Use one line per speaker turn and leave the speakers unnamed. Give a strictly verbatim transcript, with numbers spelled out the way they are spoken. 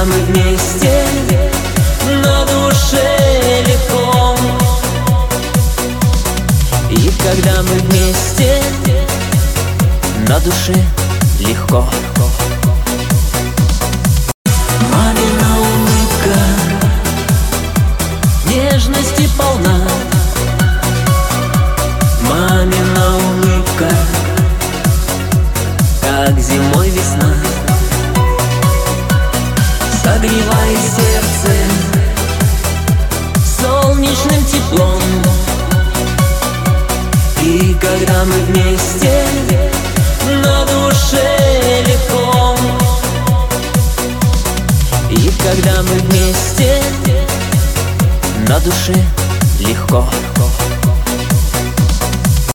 мы вместе, на душе легко. И когда мы вместе, на душе легко. Мамина улыбка нежности полна. Мамина улыбка, как зимой весна, согревая сердце солнечным теплом. И когда мы вместе, на душе легко. И когда мы вместе, на душе легко.